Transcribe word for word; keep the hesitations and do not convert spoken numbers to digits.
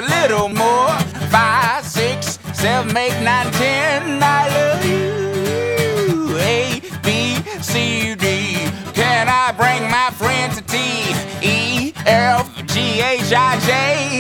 a little more. Five, six, seven, eight, nine, ten. I love you. A, B, C, D. Can I bring my friends to T, E, F, G, H, I, J?